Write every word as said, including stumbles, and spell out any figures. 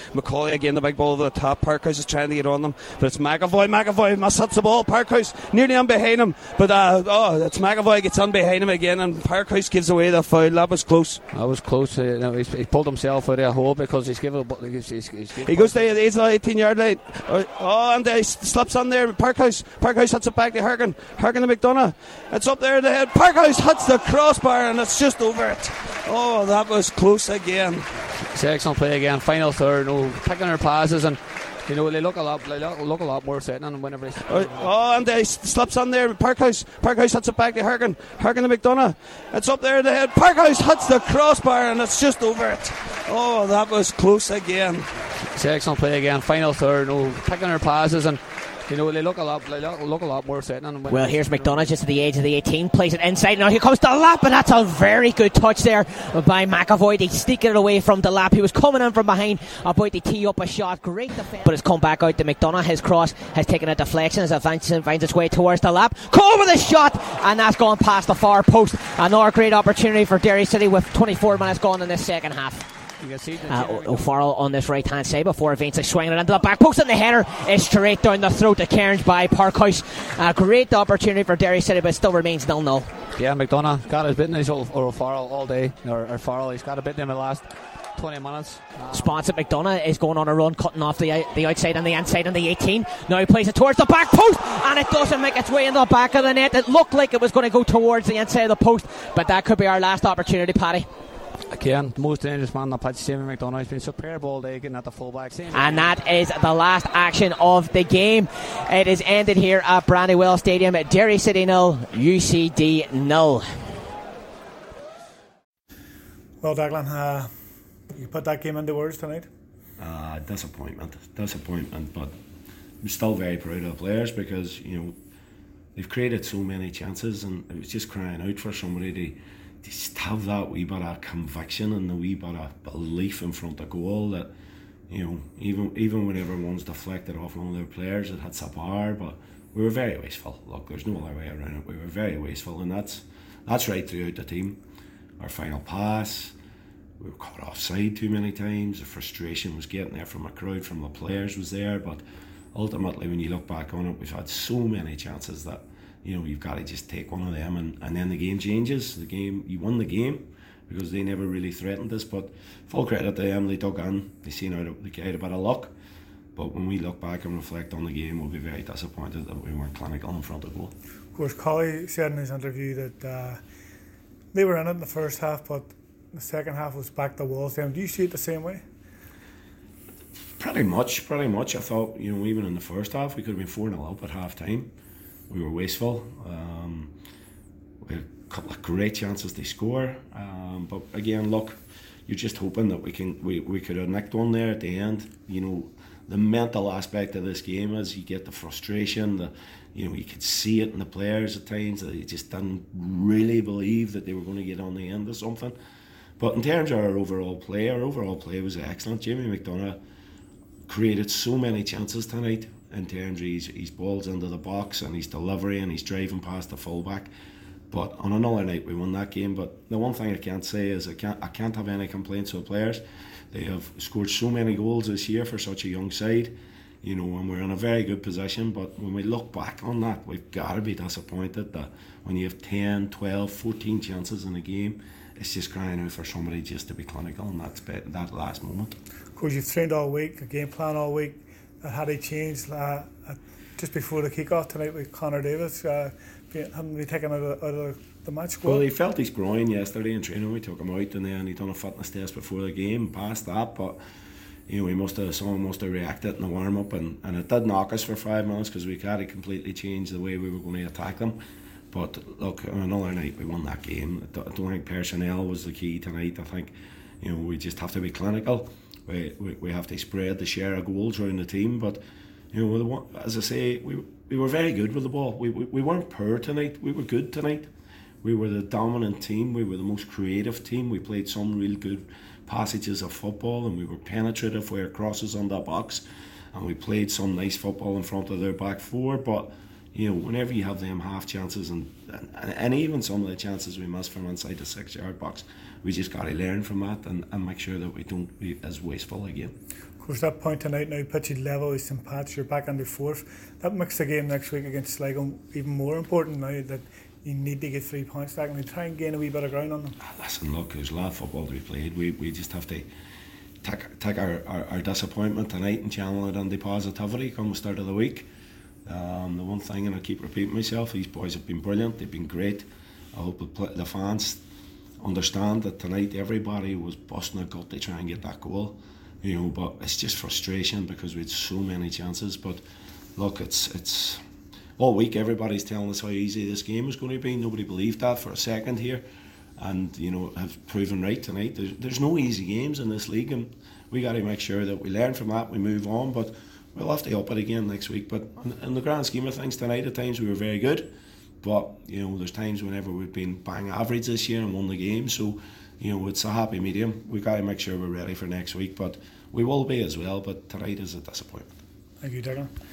Macaulay again, the big ball over the top. Parkhouse is trying to get on them, but it's McAvoy. McAvoy must hit the ball. Parkhouse nearly on behind him, but uh, oh, it's McAvoy gets on behind him again, and Parkhouse gives away the foul. That was close. That was close. Uh, no, he's, he pulled himself out of a hole because he's given. He's, he's, he's he goes to the eighteen yard line. Oh, and he slips on there. Parkhouse. Parkhouse hits it back to Hergen. Hergen to McDonough. It's up there. The head. Parkhouse hits the crossbar, and it's just over it. Oh, that was close again. It's excellent play again. Final third. No, picking their passes, and you know they look a lot. They look, look a lot more certain whenever. They oh, oh, and he slips on there. Parkhouse. Parkhouse hits it back to Hergen. Hergen to McDonough. It's up there. The head. Parkhouse hits the crossbar, and it's just over it. Oh, that was close again. It's excellent play again. Final third. No, picking their passes, and you know they look a lot. They look, look a lot more certain. Well, here's McDonough just at the edge of the eighteen, plays it inside. Now here comes Delap, and that's a very good touch there by McAvoy. They sneak it away from Delap. He was coming in from behind, about to tee up a shot. Great defense, but it's come back out to McDonough. His cross has taken a deflection as it finds, finds its way towards Delap. Cole with a shot, and that's gone past the far post. Another great opportunity for Derry City with twenty-four minutes gone in this second half. You can see uh, O'Farrell on this right hand side before Vince is swinging it into the back post, and the header is straight down the throat of Cairns by Parkhouse. A great opportunity for Derry City, but it still remains nil nil. Yeah, McDonough got his bit in his or O'Farrell all day, or O'Farrell he's got a bit in the last twenty minutes. Um, Sponsor McDonough is going on a run, cutting off the the outside and the inside on the eighteen. Now he plays it towards the back post, and it doesn't make its way into the back of the net. It looked like it was going to go towards the inside of the post, but that could be our last opportunity, Paddy. Again, the most dangerous man on the pitch, Stephen McDonough. He's been superb all day, getting at the fullback. Same and that is the last action of the game. It is ended here at Brandywell Stadium. Derry City nil, U C D nil. Well, Declan, uh, you put that game into words tonight? Uh, disappointment, disappointment, but I'm still very proud of the players because, you know, they've created so many chances, and it was just crying out for somebody to just have that wee bit of conviction and the wee bit of belief in front of goal that, you know, even even whenever one's deflected off one of their players, it hits a bar. But we were very wasteful. Look, there's no other way around it. We were very wasteful, and that's that's right throughout the team. Our final pass, we were caught offside too many times. The frustration was getting there from a crowd, from the players was there. But ultimately, when you look back on it, we've had so many chances that, you know, you've got to just take one of them, and, and then the game changes. The game, you won the game because they never really threatened us. But full credit to them, they dug in, they seen out of, they had a bit of luck. But when we look back and reflect on the game, we'll be very disappointed that we weren't clinical in front of goal. Of course, Colley said in his interview that uh, they were in it in the first half, but the second half was back to walls. Them. Do you see it the same way? Pretty much, pretty much. I thought, you know, even in the first half, we could have been four nil up at half time. We were wasteful. Um, we had a couple of great chances to score, um, but again, look, you're just hoping that we can we, we could have nicked one there at the end. You know, the mental aspect of this game is you get the frustration. The you know you could see it in the players at times that they just didn't really believe that they were going to get on the end of something. But in terms of our overall play, our overall play was excellent. Jamie McDonough created so many chances tonight. In terms of his, his balls into the box and his delivery and his driving past the fullback. But on another night we won that game. But the one thing I can't say is I can't I can't have any complaints with players. They have scored so many goals this year for such a young side, you know, and we're in a very good position. But when we look back on that, we've got to be disappointed that when you have ten, twelve, fourteen chances in a game, it's just crying out for somebody just to be clinical in that, that last moment. Of course, you've trained all week, a game plan all week. Uh, had he changed uh, uh, just before the kick-off tonight with Connor Davis, uh, hadn't he taken out of, out of the match squad? Well, he felt his groin yesterday in training. We took him out, and then he done a fitness test before the game, passed that. But you know, he must have someone must have reacted in the warm-up, and, and it did knock us for five minutes because we had to completely change the way we were going to attack them. But look, another night we won that game. I don't think personnel was the key tonight. I think, you know, we just have to be clinical. We, we we have to spread the share of goals around the team, but you know, as I say, we we were very good with the ball. We, we we weren't poor tonight. We were good tonight. We were the dominant team. We were the most creative team. We played some real good passages of football, and we were penetrative with our crosses on the box, and we played some nice football in front of their back four. But you know, whenever you have them half chances and and, and even some of the chances we missed from inside the six yard box, we just got to learn from that and, and make sure that we don't be as wasteful again. Of course, that point tonight now puts you level with Saint Pat's. You're back under fourth. That makes the game next week against Sligo even more important now that you need to get three points back and try and gain a wee bit of ground on them. Listen, look, there's a lot of football to be played. We we just have to take, take our, our, our disappointment tonight and channel it into positivity come the start of the week. Um, the one thing, and I keep repeating myself, these boys have been brilliant, they've been great. I hope the fans understand that tonight everybody was busting a gut to try and get that goal, you know, but it's just frustration because we had so many chances. But look, it's it's all week everybody's telling us how easy this game is going to be. Nobody believed that for a second here, and you know, have proven right tonight. There's, there's no easy games in this league, and we got to make sure that we learn from that, we move on, but we'll have to up it again next week. But in the grand scheme of things tonight, at times we were very good, but you know, there's times whenever we've been bang average this year and won the game, so you know, it's a happy medium. We've got to make sure we're ready for next week, but we will be as well, but tonight is a disappointment. Thank you, Declan.